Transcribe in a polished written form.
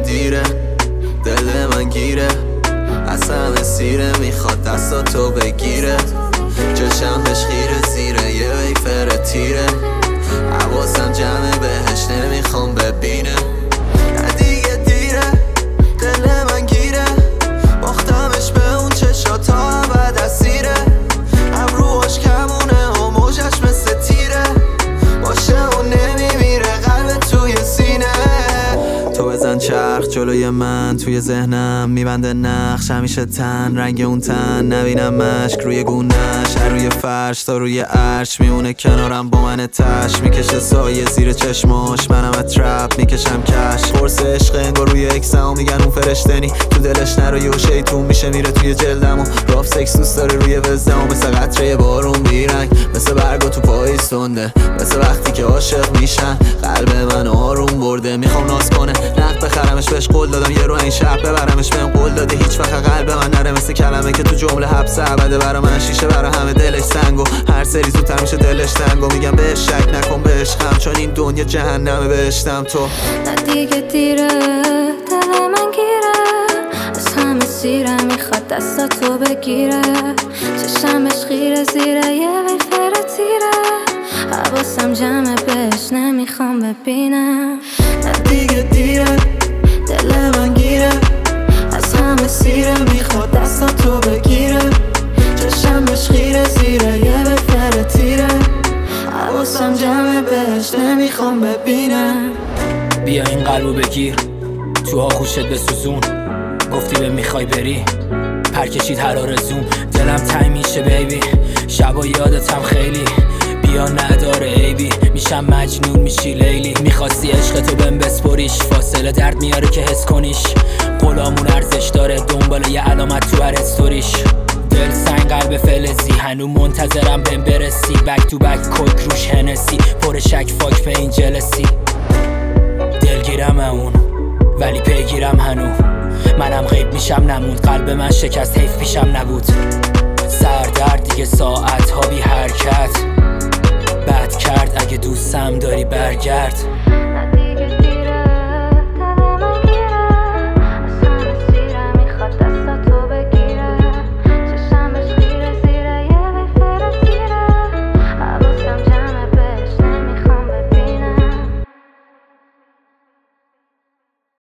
دیره، دل من گیره، از همه سیره، میخواد دستاتو بگیره، چشمش خیره زیره، یه ویفر تیره، حواسم جمعه بهش نمیخوام ببینه. نه دیگه دیره، دل من گیره، باختمش به اون چشاتا ابد اسیره، ابروهاش کمونه و موجش مثل تیره، باشه و نمیمیره قلب توی سینه. تو بزن چرخ جلوی من، توی ذهنم میبنده نقش، همیشه تن رنگ اون تن، نبینم مشک روی گونه‌ش، روی فرش تا روی عرش میمونه کنارم با من تش، میکشه سایه زیر چشماش، منم اطرف میکشم کش، قرص عشق انگار روی اکسمو میگن اون فرشتنی، تو دلش نروی و شیطون میشه میره توی جلدمو، راف سکس دوست داره روی وزدمو، مثل قطره بارون بیرنگ، مثل برگا تو پاییز تنده، مثل وقتی که عاشق میشن قلب من آروم برده، میخوام ناز کنه نقد بخرمش، بهش قول دادم یه رو این شب ببرمش، بهم قول داده هیچ وقت قلب من نره مثل کلمه که تو جمله حبس ابده، برا من شیشه برا همه دلش سنگو، هر سری زودتر میشه دلش تنگو، میگم بهش شک نکن به عشقم، چون این دنیا جهنمه بهشتم تو. نه دیگه دیره، دل من گیره، از همه سیره، میخواد دستاتو بگیره، چشمش خیره زیره، یه ویفر تیره، حواسم جمعه بهش نمیخوام ببینم. نه دیگه دیره، دل من گیره، از همه سیره، میخواد دستاتو بگیره، چشمش خیره زیره، یه ویفر تیره، حواسم جمعه بهش نمیخوام ببینم. بیا این قلبو بگیر، تو آغوشت بسوزون، گفتی به میخوای بری، پرکشید هر آرزوم، دلم تنگ میشه بیبی، شبا یادتم خیلی، بیا نداره عیبی، میشم مجنون میشی لیلی، میخواستی عشقتو بهم بسپریش، فاصله درد میاره که حس کنیش، غلامون ارزش داره دنبال یه علامت تو هر استوریش، دل سنگ قلب فلزی، هنو منتظرم بهم برسی، بک تو بک کوک روش هنسی، پر شک فاک به این جلسی، دلگیرم اون ولی پیگیرم هنو، منم غیب میشم نموند، قلب من شکست حیف پیشم نبود، سردرد دیگه ساعت ها بی حرکت، بد کرد اگه دوستم داری برگرد.